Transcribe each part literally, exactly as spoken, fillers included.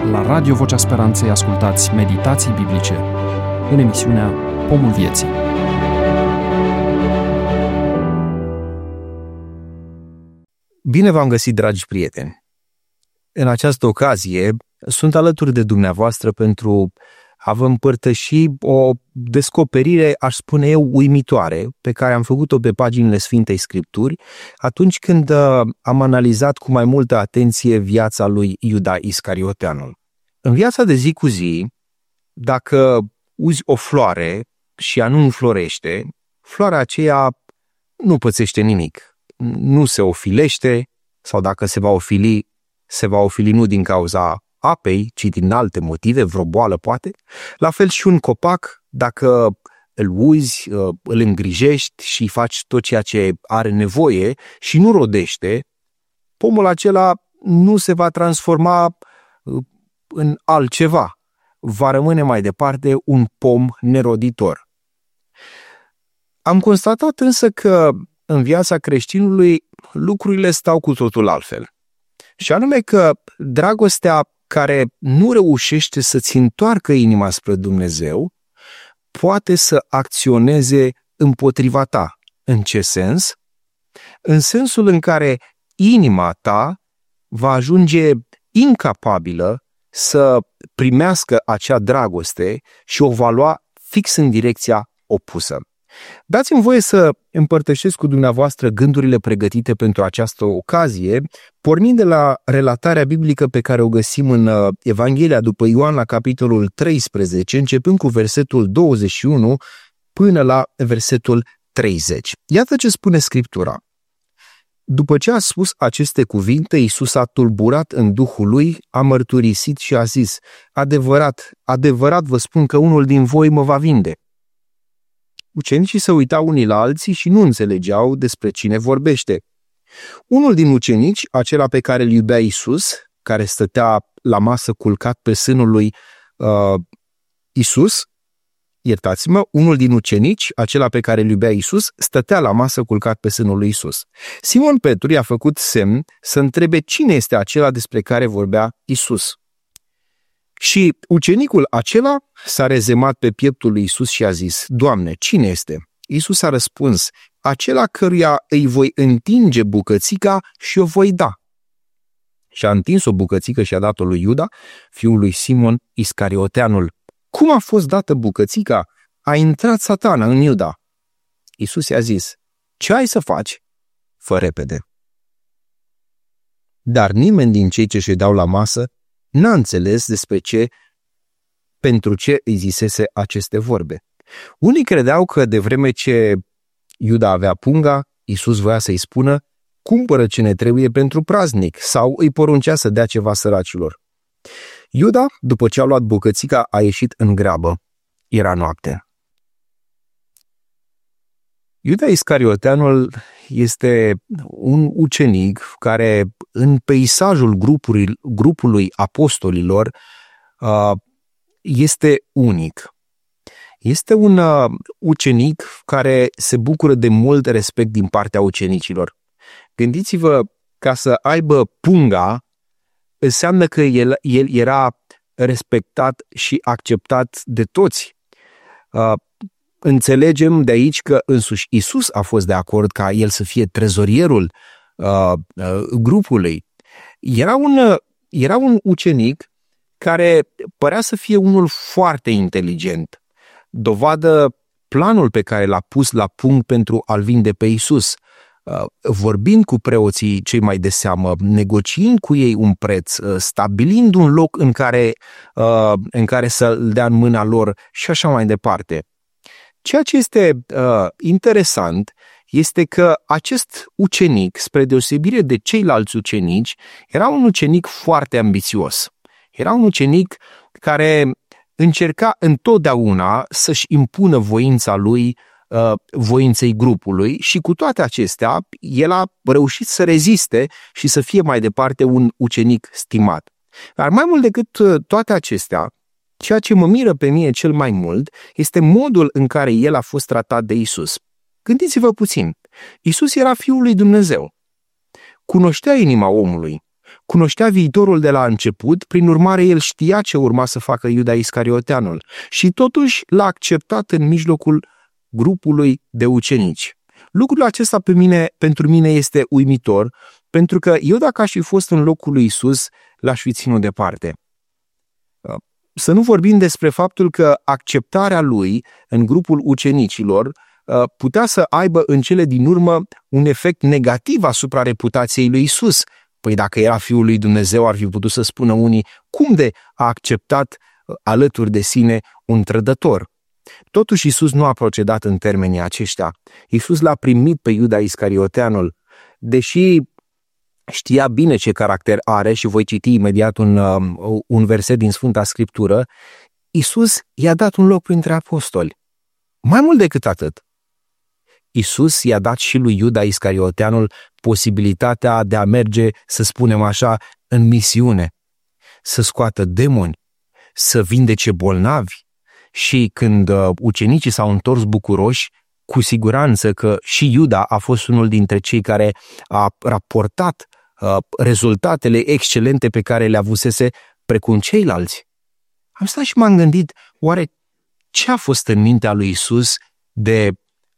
La Radio Vocea Speranței ascultați meditații biblice în emisiunea Pomul Vieții. Bine v-am găsit, dragi prieteni! În această ocazie sunt alături de dumneavoastră pentru a vă împărtăși o descoperire, aș spune eu, uimitoare, pe care am făcut-o pe paginile Sfintei Scripturi atunci când am analizat cu mai multă atenție viața lui Iuda Iscarioteanul. În viața de zi cu zi, dacă uzi o floare și ea nu înflorește, floarea aceea nu pățește nimic, nu se ofilește, sau dacă se va ofili, se va ofili nu din cauza apei, ci din alte motive, vreo boală poate. La fel și un copac, dacă îl uzi, îl îngrijești și faci tot ceea ce are nevoie și nu rodește, pomul acela nu se va transforma în altceva. Va rămâne mai departe un pom neroditor. Am constatat însă că în viața creștinului lucrurile stau cu totul altfel. Și anume că dragostea care nu reușește să-ți întoarcă inima spre Dumnezeu poate să acționeze împotriva ta. În ce sens? În sensul în care inima ta va ajunge incapabilă să primească acea dragoste și o va lua fix în direcția opusă. Dați-mi voie să împărtășesc cu dumneavoastră gândurile pregătite pentru această ocazie, pornind de la relatarea biblică pe care o găsim în Evanghelia după Ioan la capitolul treisprezece, începând cu versetul douăzeci și unu până la versetul treizeci. Iată ce spune Scriptura. După ce a spus aceste cuvinte, Iisus a tulburat în Duhul lui, a mărturisit și a zis: Adevărat, adevărat vă spun că unul din voi mă va vinde. Ucenicii se uitau unii la alții și nu înțelegeau despre cine vorbește. Unul din ucenici, acela pe care îl iubea Iisus, care stătea la masă culcat pe sânul lui uh, Iisus, iertați-mă, unul din ucenici, acela pe care îl iubea Iisus, stătea la masă culcat pe sânul lui Iisus. Simon Petru i-a făcut semn să întrebe cine este acela despre care vorbea Iisus. Și ucenicul acela s-a rezemat pe pieptul lui Iisus și a zis: Doamne, cine este? Iisus a răspuns: acela căruia îi voi întinge bucățica și o voi da. Și a întins o bucățică și a dat-o lui Iuda, fiul lui Simon Iscarioteanul. Cum a fost dată bucățica? A intrat Satana în Iuda. Iisus i-a zis: ce ai să faci? Fă repede. Dar nimeni din cei ce ședeau la masă n-a înțeles despre ce, pentru ce îi zisese aceste vorbe. Unii credeau că de vreme ce Iuda avea punga, Iisus voia să-i spună: cumpără ce ne trebuie pentru praznic, sau îi poruncea să dea ceva săracilor. Iuda, după ce a luat bucățica, a ieșit în grabă. Era noapte. Iuda Iscarioteanul este un ucenic care, în peisajul grupului, grupului apostolilor, este unic. Este un ucenic care se bucură de mult respect din partea ucenicilor. Gândiți-vă, ca să aibă punga, înseamnă că el, el era respectat și acceptat de toți. Înțelegem de aici că însuși Iisus a fost de acord ca el să fie trezorierul uh, uh, grupului. Era un, era un ucenic care părea să fie unul foarte inteligent. Dovadă planul pe care l-a pus la punct pentru a-l vinde pe Iisus. Uh, vorbind cu preoții cei mai de seamă, negociind cu ei un preț, uh, stabilind un loc în care, uh, în care să-l dea în mâna lor și așa mai departe. Ceea ce este uh, interesant este că acest ucenic, spre deosebire de ceilalți ucenici, era un ucenic foarte ambițios. Era un ucenic care încerca întotdeauna să-și impună voința lui, uh, voinței grupului, și cu toate acestea, el a reușit să reziste și să fie mai departe un ucenic stimat. Dar mai mult decât toate acestea, ceea ce mă miră pe mine cel mai mult este modul în care el a fost tratat de Iisus. Gândiți-vă puțin, Iisus era Fiul lui Dumnezeu. Cunoștea inima omului, cunoștea viitorul de la început, prin urmare el știa ce urma să facă Iuda Iscarioteanul și totuși l-a acceptat în mijlocul grupului de ucenici. Lucrul acesta pe mine, pentru mine este uimitor, pentru că eu dacă aș fi fost în locul lui Iisus, l-aș fi ținut departe. Să nu vorbim despre faptul că acceptarea lui în grupul ucenicilor putea să aibă în cele din urmă un efect negativ asupra reputației lui Iisus. Păi dacă era Fiul lui Dumnezeu, ar fi putut să spună unii, cum de a acceptat alături de sine un trădător? Totuși Iisus nu a procedat în termenii aceștia. Iisus l-a primit pe Iuda Iscarioteanul, deși știa bine ce caracter are și voi citi imediat un, un verset din Sfânta Scriptură, Iisus i-a dat un loc printre apostoli. Mai mult decât atât, Iisus i-a dat și lui Iuda Iscarioteanul posibilitatea de a merge, să spunem așa, în misiune, să scoată demoni, să vindece bolnavi. Și când uh, ucenicii s-au întors bucuroși, cu siguranță că și Iuda a fost unul dintre cei care a raportat uh, rezultatele excelente pe care le avusese precum ceilalți. Am stat și m-am gândit, oare ce a fost în mintea lui Iisus de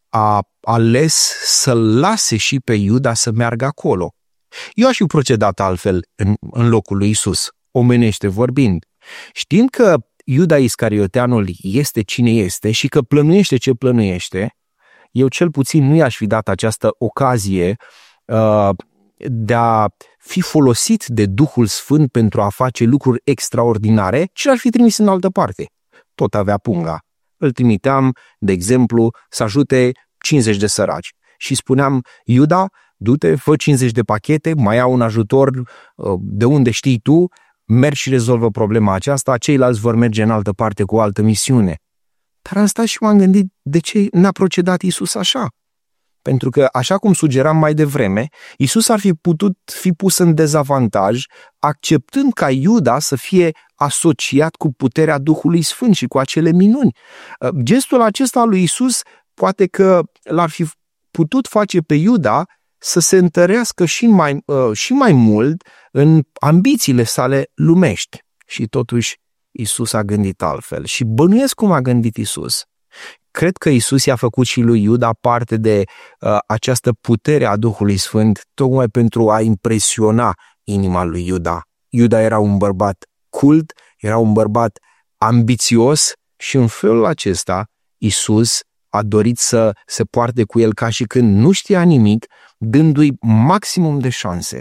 a ales să-l lase și pe Iuda să meargă acolo? Eu aș fi procedat altfel în, în locul lui Iisus, omenește vorbind, știind că Iuda Iscarioteanul este cine este și că plănuiește ce plănuiește, eu cel puțin nu i-aș fi dat această ocazie uh, de a fi folosit de Duhul Sfânt pentru a face lucruri extraordinare și l-ar fi trimis în altă parte. Tot avea punga. Îl trimiteam, de exemplu, să ajute cincizeci de săraci și spuneam, Iuda, du-te, fă cincizeci de pachete, mai au un ajutor uh, de unde știi tu, mergi și rezolvă problema aceasta, ceilalți vor merge în altă parte cu o altă misiune. Dar am stat și m-am gândit de ce n-a procedat Iisus așa. Pentru că, așa cum sugeram mai devreme, Iisus ar fi putut fi pus în dezavantaj, acceptând ca Iuda să fie asociat cu puterea Duhului Sfânt și cu acele minuni. Gestul acesta al lui Iisus poate că l-ar fi putut face pe Iuda să se întărească și mai, și mai mult în ambițiile sale lumești. Și totuși Iisus a gândit altfel. Și bănuiesc cum a gândit Iisus. Cred că Iisus i-a făcut și lui Iuda parte de uh, această putere a Duhului Sfânt, tocmai pentru a impresiona inima lui Iuda. Iuda era un bărbat cult, era un bărbat ambițios și în felul acesta Iisus a dorit să se poarte cu el ca și când nu știa nimic, dându-i maximum de șanse.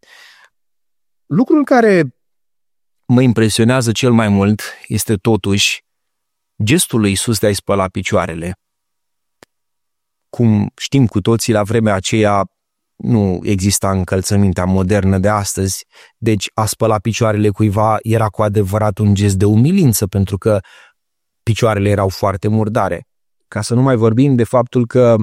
Lucrul care mă impresionează cel mai mult este totuși gestul lui Iisus de a-i spăla picioarele. Cum știm cu toții, la vremea aceea nu exista încălțămintea modernă de astăzi, deci a spăla picioarele cuiva era cu adevărat un gest de umilință, pentru că picioarele erau foarte murdare. Ca să nu mai vorbim de faptul că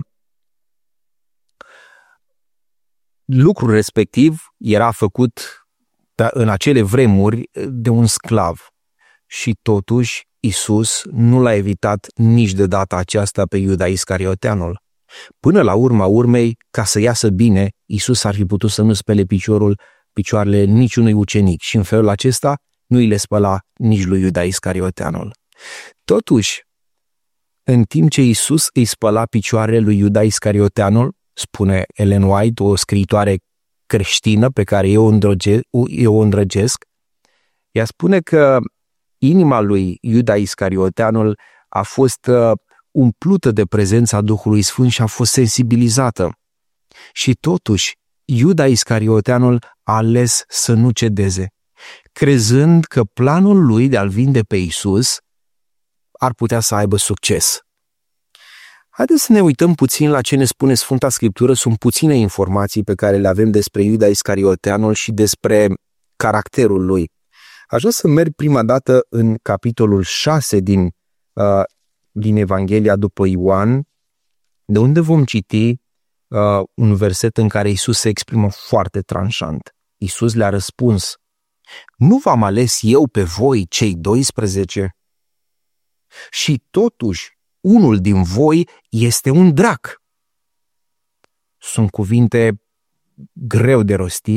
lucrul respectiv era făcut în acele vremuri de un sclav. Și totuși Iisus nu l-a evitat nici de data aceasta pe Iuda Iscarioteanul. Până la urma urmei, ca să iasă bine, Iisus ar fi putut să nu spele piciorul, picioarele niciunui ucenic și în felul acesta nu îi le spăla nici lui Iuda Iscarioteanul. Totuși, în timp ce Iisus îi spăla picioarele lui Iuda Iscarioteanul, spune Ellen White, o scriitoare creștină pe care eu o, îndrăge, eu o îndrăgesc, ea spune că inima lui Iuda Iscarioteanul a fost uh, umplută de prezența Duhului Sfânt și a fost sensibilizată. Și totuși, Iuda Iscarioteanul a ales să nu cedeze, crezând că planul lui de a-l vinde pe Iisus ar putea să aibă succes. Haideți să ne uităm puțin la ce ne spune Sfânta Scriptură. Sunt puține informații pe care le avem despre Iuda Iscarioteanul și despre caracterul lui. Aș vrea să merg prima dată în capitolul șase din, uh, din Evanghelia după Ioan, de unde vom citi uh, un verset în care Iisus se exprimă foarte tranșant. Iisus le-a răspuns, nu v-am ales eu pe voi cei doisprezece? Și totuși, unul din voi este un drac. Sunt cuvinte greu de rostit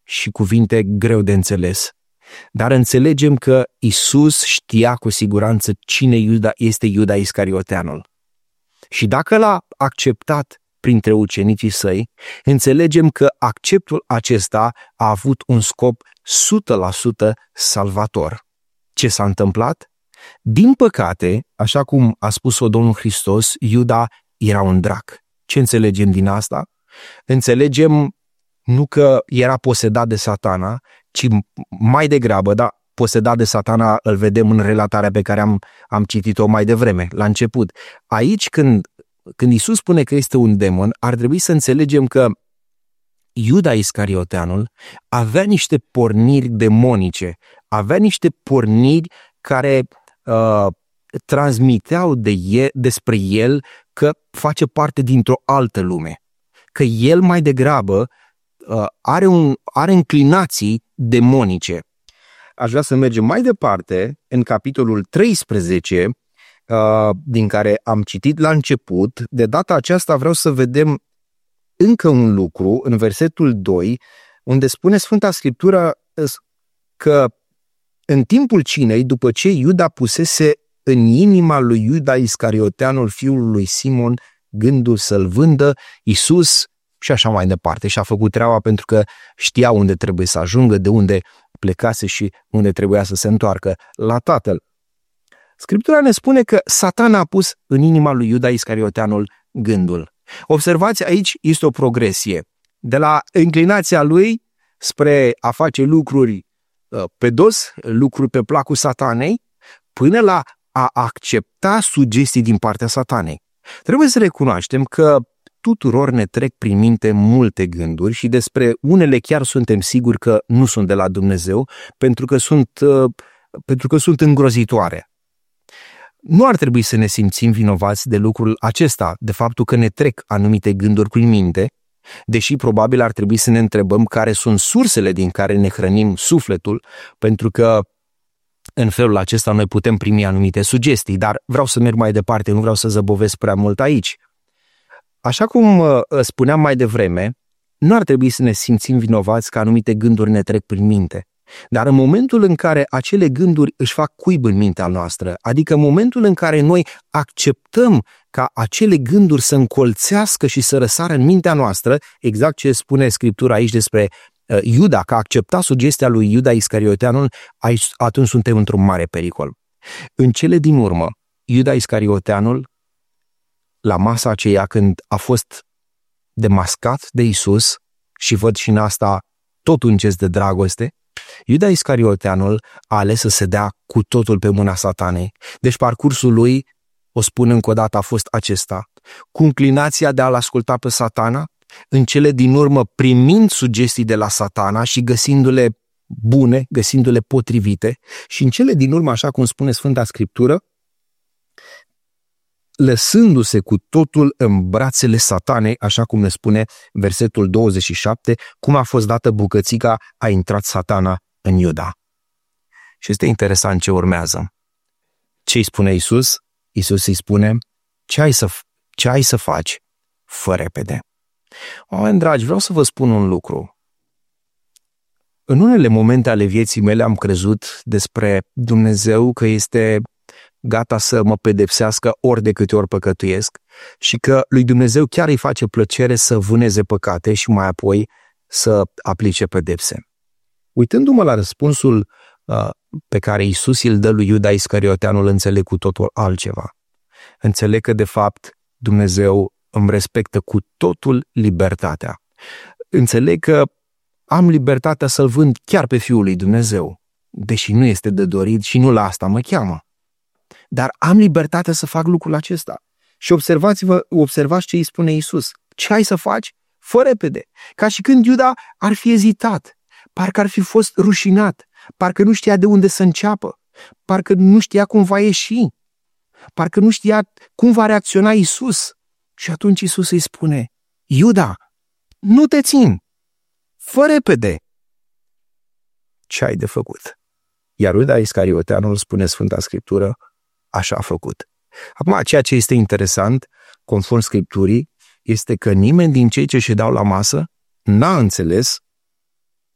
și cuvinte greu de înțeles. Dar înțelegem că Isus știa cu siguranță cine Iuda este Iuda Iscarioteanul. Și dacă l-a acceptat printre ucenicii săi, înțelegem că acceptul acesta a avut un scop o sută la sută salvator. Ce s-a întâmplat? Din păcate, așa cum a spus-o Domnul Hristos, Iuda era un drac. Ce înțelegem din asta? Înțelegem nu că era posedat de Satana, ci mai degrabă, da, posedat de Satana îl vedem în relatarea pe care am, am citit-o mai devreme, la început. Aici, când, când Iisus spune că este un demon, ar trebui să înțelegem că Iuda Iscarioteanul avea niște porniri demonice, avea niște porniri care uh, transmiteau de el, despre el că face parte dintr-o altă lume, că el mai degrabă uh, are, un, are înclinații demonice. Aș vrea să mergem mai departe în capitolul treisprezece, uh, din care am citit la început. De data aceasta vreau să vedem încă un lucru în versetul doi, unde spune Sfânta Scriptură că în timpul cinei, după ce Iuda pusese în inima lui Iuda Iscarioteanul, fiul lui Simon, gândul să-l vândă, Iisus și așa mai departe. Și-a făcut treaba pentru că știa unde trebuie să ajungă, de unde plecase și unde trebuia să se întoarcă, la Tatăl. Scriptura ne spune că Satana a pus în inima lui Iuda Iscarioteanul gândul. Observați, aici este o progresie. De la înclinația lui spre a face lucruri pe dos, lucruri pe placul Satanei, până la a accepta sugestii din partea Satanei. Trebuie să recunoaștem că tuturor ne trec prin minte multe gânduri și despre unele chiar suntem siguri că nu sunt de la Dumnezeu, pentru că sunt, pentru că sunt îngrozitoare. Nu ar trebui să ne simțim vinovați de lucrul acesta, de faptul că ne trec anumite gânduri prin minte, deși probabil ar trebui să ne întrebăm care sunt sursele din care ne hrănim sufletul, pentru că în felul acesta noi putem primi anumite sugestii, dar vreau să merg mai departe, nu vreau să zăbovesc prea mult aici. Așa cum spuneam mai devreme, nu ar trebui să ne simțim vinovați că anumite gânduri ne trec prin minte. Dar în momentul în care acele gânduri își fac cuib în mintea noastră, adică în momentul în care noi acceptăm ca acele gânduri să încolțească și să răsară în mintea noastră, exact ce spune Scriptura aici despre uh, Iuda, că a acceptat sugestia lui Iuda Iscarioteanul, atunci suntem într-un mare pericol. În cele din urmă, Iuda Iscarioteanul, la masa aceea când a fost demascat de Iisus, și văd și în asta tot un gest de dragoste, Iuda Iscarioteanul a ales să se dea cu totul pe mâna Satanei. Deci parcursul lui, o spun încă o dată, a fost acesta. Cu înclinația de a-l asculta pe Satana, în cele din urmă primind sugestii de la Satana și găsindu-le bune, găsindu-le potrivite, și în cele din urmă, așa cum spune Sfânta Scriptură, lăsându-se cu totul în brațele Satanei, așa cum ne spune versetul douăzeci și șapte, cum a fost dată bucățica, a intrat Satana în Iuda. Și este interesant ce urmează. Ce îi spune Iisus? Iisus îi spune, ce ai să, ce ai să faci? Fă repede. Oameni dragi, vreau să vă spun un lucru. În unele momente ale vieții mele am crezut despre Dumnezeu că este gata să mă pedepsească ori de câte ori păcătuiesc și că lui Dumnezeu chiar îi face plăcere să vâneze păcate și mai apoi să aplice pedepse. Uitându-mă la răspunsul uh, pe care Iisus îl dă lui Iuda Iscarioteanul, înțeleg cu totul altceva. Înțeleg că, de fapt, Dumnezeu îmi respectă cu totul libertatea. Înțeleg că am libertatea să-L vând chiar pe Fiul lui Dumnezeu, deși nu este de dorit și nu la asta mă cheamă. Dar am libertatea să fac lucrul acesta. Și observați-vă, observați ce îi spune Iisus. Ce ai să faci? Fă repede. Ca și când Iuda ar fi ezitat, parcă ar fi fost rușinat, parcă nu știa de unde să înceapă, parcă nu știa cum va ieși, parcă nu știa cum va reacționa Iisus. Și atunci Iisus îi spune, Iuda, nu te țin, fă repede. Ce ai de făcut? Iar Iuda Iscarioteanul, spune Sfânta Scriptură, așa a făcut. Acum, ceea ce este interesant, conform Scripturii, este că nimeni din cei ce ședeau la masă n-a înțeles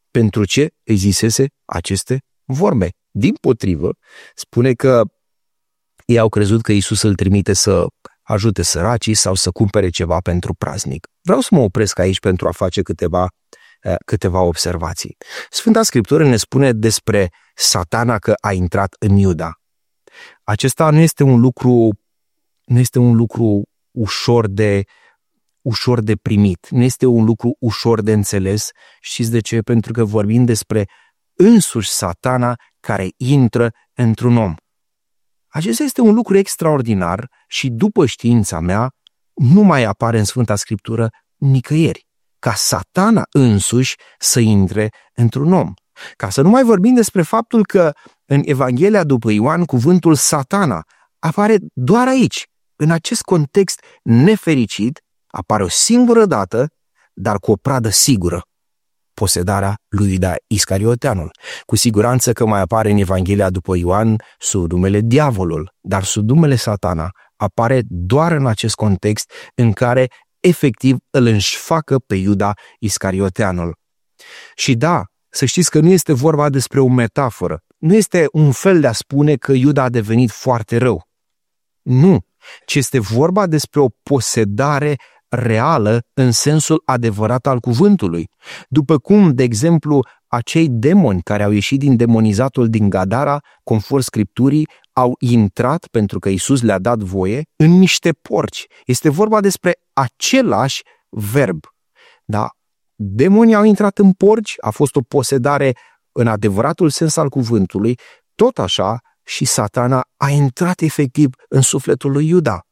pentru ce îi zisese aceste vorbe. Dimpotrivă, spune că ei au crezut că Iisus îl trimite să ajute săracii sau să cumpere ceva pentru praznic. Vreau să mă opresc aici pentru a face câteva, câteva observații. Sfânta Scriptură ne spune despre Satana că a intrat în Iuda. Acesta nu este un lucru, nu este un lucru ușor de, ușor de primit, nu este un lucru ușor de înțeles. Știți de ce? Pentru că vorbim despre însuși Satana care intră într-un om. Acesta este un lucru extraordinar și, după știința mea, nu mai apare în Sfânta Scriptură nicăieri, ca Satana însuși să intre într-un om. Ca să nu mai vorbim despre faptul că în Evanghelia după Ioan cuvântul Satana apare doar aici, în acest context nefericit, apare o singură dată, dar cu o pradă sigură: posedarea lui Iuda Iscarioteanul. Cu siguranță că mai apare în Evanghelia după Ioan sub numele Diavolul, dar sub numele Satana apare doar în acest context în care efectiv îl înșfacă pe Iuda Iscarioteanul. Și da, să știți că nu este vorba despre o metaforă, nu este un fel de a spune că Iuda a devenit foarte rău. Nu, ci este vorba despre o posedare reală în sensul adevărat al cuvântului. După cum, de exemplu, acei demoni care au ieșit din demonizatul din Gadara, conform Scripturii, au intrat, pentru că Iisus le-a dat voie, în niște porci. Este vorba despre același verb. Da? Demonii au intrat în porci, a fost o posedare în adevăratul sens al cuvântului, tot așa și Satana a intrat efectiv în sufletul lui Iuda.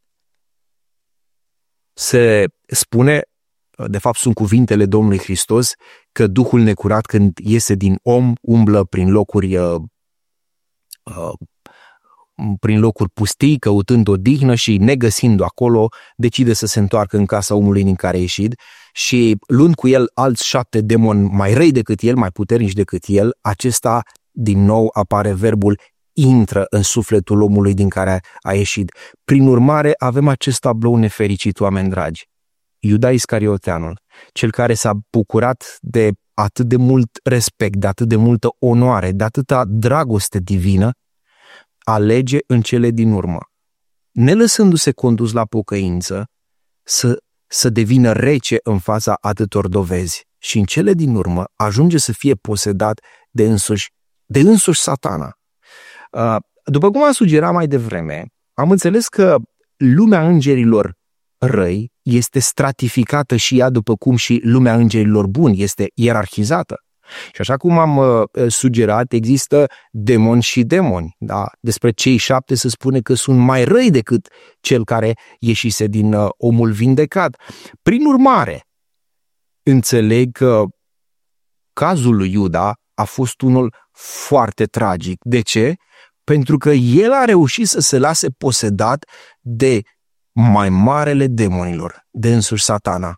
Se spune, de fapt sunt cuvintele Domnului Hristos, că Duhul necurat când iese din om umblă prin locuri uh, uh, prin locuri pustii, căutând odihnă și negăsind-o acolo, decide să se întoarcă în casa omului din care a ieșit și luând cu el alți șapte demoni mai răi decât el, mai puternici decât el, acesta din nou apare verbul intră în sufletul omului din care a ieșit. Prin urmare, avem acest tablou nefericit, oameni dragi. Iuda Iscarioteanul, cel care s-a bucurat de atât de mult respect, de atât de multă onoare, de atâta dragoste divină, alege în cele din urmă, nelăsându-se condus la pocăință, să, să devină rece în fața atâtor dovezi și în cele din urmă ajunge să fie posedat de însuși, de însuși Satana. După cum am sugerat mai devreme, am înțeles că lumea îngerilor răi este stratificată și ea, după cum și lumea îngerilor buni este ierarhizată. Și așa cum am uh, sugerat, există demoni și demoni. Da? Despre cei șapte se spune că sunt mai răi decât cel care ieșise din uh, omul vindecat. Prin urmare, înțeleg că cazul lui Iuda a fost unul foarte tragic. De ce? Pentru că el a reușit să se lase posedat de mai marele demonilor, de însuși Satana.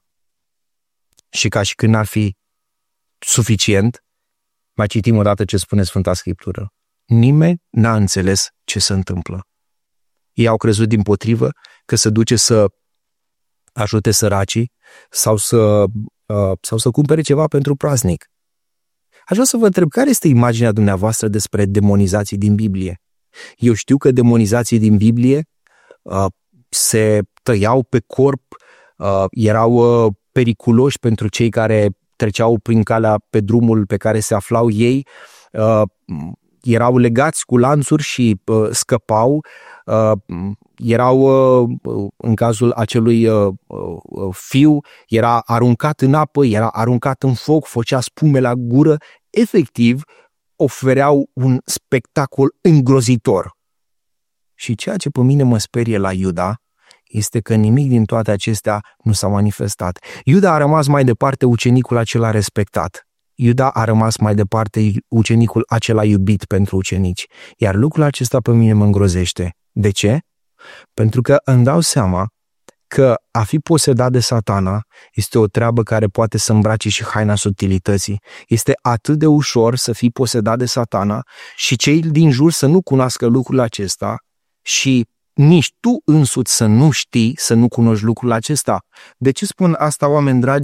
Și ca și când n-ar fi suficient, mai citim odată ce spune Sfânta Scriptură. Nimeni n-a înțeles ce se întâmplă. Ei au crezut dimpotrivă că se duce să ajute săracii sau să, uh, sau să cumpere ceva pentru praznic. Aș vrea să vă întreb, care este imaginea dumneavoastră despre demonizații din Biblie? Eu știu că demonizații din Biblie uh, se tăiau pe corp, uh, erau uh, periculoși pentru cei care treceau prin calea, pe drumul pe care se aflau ei, uh, erau legați cu lanțuri și uh, scăpau, uh, erau, uh, în cazul acelui uh, uh, fiu, era aruncat în apă, era aruncat în foc, făcea spume la gură, efectiv ofereau un spectacol îngrozitor. Și ceea ce pe mine mă sperie la Iuda este că nimic din toate acestea nu s-a manifestat. Iuda a rămas mai departe ucenicul acela respectat. Iuda a rămas mai departe ucenicul acela iubit pentru ucenici. Iar lucrul acesta pe mine mă îngrozește. De ce? Pentru că îmi dau seama că a fi posedat de Satana este o treabă care poate să îmbrace și haina subtilității. Este atât de ușor să fii posedat de Satana și cei din jur să nu cunoască lucrul acesta și nici tu însuți să nu știi, să nu cunoști lucrul acesta. De ce spun asta, oameni dragi?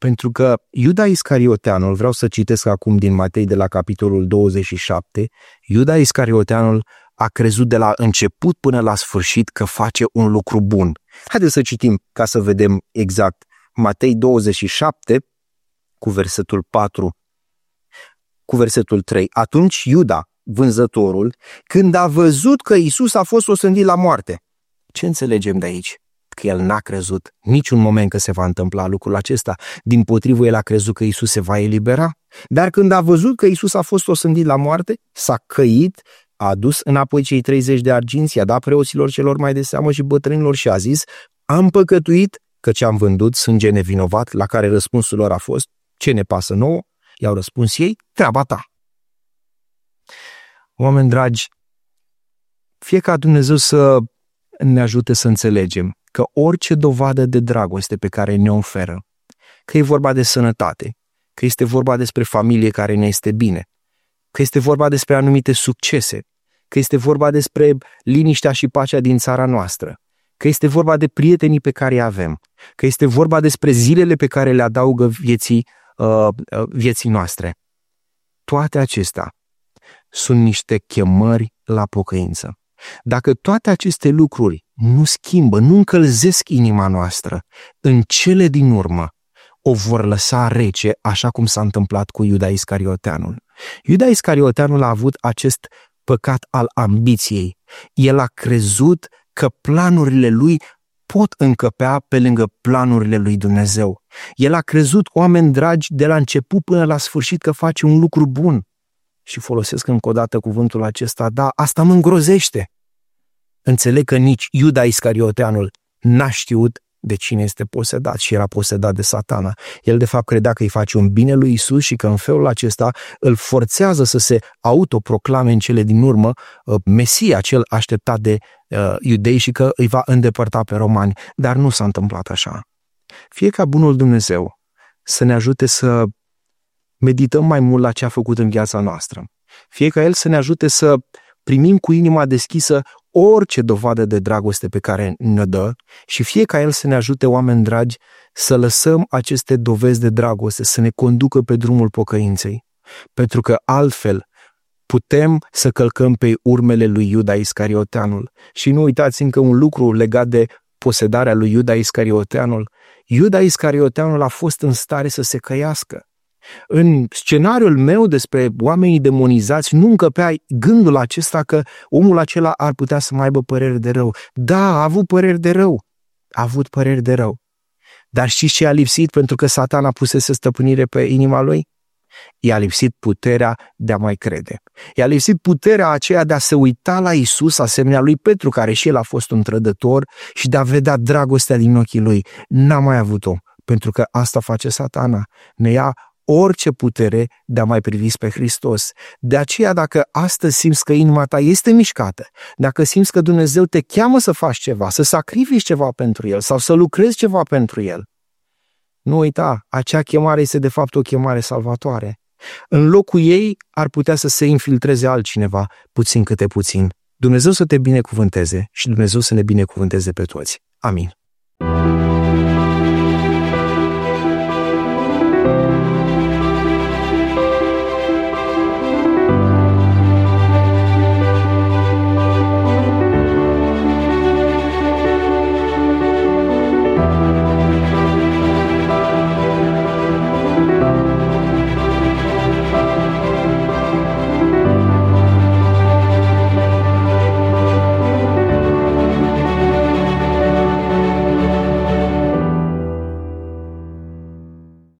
Pentru că Iuda Iscarioteanul, vreau să citesc acum din Matei de la capitolul douăzeci și șapte, Iuda Iscarioteanul a crezut de la început până la sfârșit că face un lucru bun. Haideți să citim ca să vedem exact. Matei douăzeci și șapte cu versetul patru, cu versetul trei. Atunci Iuda, vânzătorul, când a văzut că Iisus a fost osândit la moarte. Ce înțelegem de aici? Că el n-a crezut niciun moment că se va întâmpla lucrul acesta. Dimpotrivă, el a crezut că Iisus se va elibera. Dar când a văzut că Iisus a fost osândit la moarte, s-a căit, a adus înapoi cei treizeci de arginți, i-a dat preoților celor mai de seamă și bătrânilor și a zis: am păcătuit căci am vândut sânge nevinovat, la care răspunsul lor a fost: ce ne pasă nouă? I-au răspuns ei: treaba ta. Oameni dragi, fie ca Dumnezeu să ne ajute să înțelegem că orice dovadă de dragoste pe care ne oferă, că e vorba de sănătate, că este vorba despre familie care ne este bine, că este vorba despre anumite succese, că este vorba despre liniștea și pacea din țara noastră, că este vorba de prietenii pe care îi avem, că este vorba despre zilele pe care le adaugă vieții, uh, vieții noastre. Toate acestea sunt niște chemări la pocăință. Dacă toate aceste lucruri nu schimbă, nu încălzesc inima noastră, în cele din urmă o vor lăsa rece, așa cum s-a întâmplat cu Iuda Iscarioteanul. Iuda Iscarioteanul a avut acest păcat al ambiției. El a crezut că planurile lui pot încăpea pe lângă planurile lui Dumnezeu. El a crezut, oameni dragi, de la început până la sfârșit că face un lucru bun. Și folosesc încă o dată cuvântul acesta, da, asta mă îngrozește. Înțeleg că nici Iuda Iscarioteanul n-a știut de cine este posedat și era posedat de Satana. El de fapt credea că îi face un bine lui Isus și că în felul acesta îl forțează să se autoproclame în cele din urmă uh, Mesia, cel așteptat de uh, iudei, și că îi va îndepărta pe romani. Dar nu s-a întâmplat așa. Fie ca bunul Dumnezeu să ne ajute să medităm mai mult la ce a făcut în viața noastră. Fie ca El să ne ajute să primim cu inima deschisă orice dovadă de dragoste pe care ne dă și fie ca El să ne ajute, oameni dragi, să lăsăm aceste dovezi de dragoste să ne conducă pe drumul pocăinței. Pentru că altfel putem să călcăm pe urmele lui Iuda Iscarioteanul. Și nu uitați încă un lucru legat de posedarea lui Iuda Iscarioteanul. Iuda Iscarioteanul a fost în stare să se căiască. În scenariul meu despre oamenii demonizați nu încăpea gândul acesta că omul acela ar putea să mai aibă păreri de rău. Da, a avut păreri de rău. A avut păreri de rău. Dar știți ce a lipsit pentru că Satana pusese stăpânire pe inima lui? I-a lipsit puterea de a mai crede. I-a lipsit puterea aceea de a se uita la Isus, asemenea lui Petru, care și el a fost un trădător, și de a vedea dragostea din ochii lui. N-a mai avut-o, pentru că asta face Satana. Ne ia orice putere de a mai privi pe Hristos. De aceea, dacă astăzi simți că inima ta este mișcată, dacă simți că Dumnezeu te cheamă să faci ceva, să sacrifici ceva pentru El sau să lucrezi ceva pentru El, nu uita, acea chemare este de fapt o chemare salvatoare. În locul ei ar putea să se infiltreze altcineva, puțin câte puțin. Dumnezeu să te binecuvânteze și Dumnezeu să ne binecuvânteze pe toți. Amin.